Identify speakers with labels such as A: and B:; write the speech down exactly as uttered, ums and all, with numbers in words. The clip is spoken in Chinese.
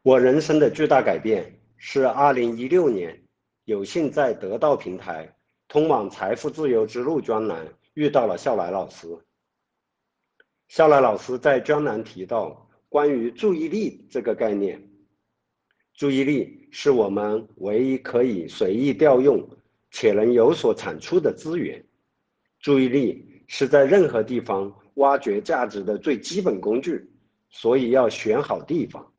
A: 我人生的巨大改变是二零一六年，有幸在得到平台通往财富自由之路专栏遇到了笑来老师。笑来老师在专栏提到关于注意力这个概念，注意力是我们唯一可以随意调用且能有所产出的资源。注意力是在任何地方挖掘价值的最基本工具，所以要选好地方。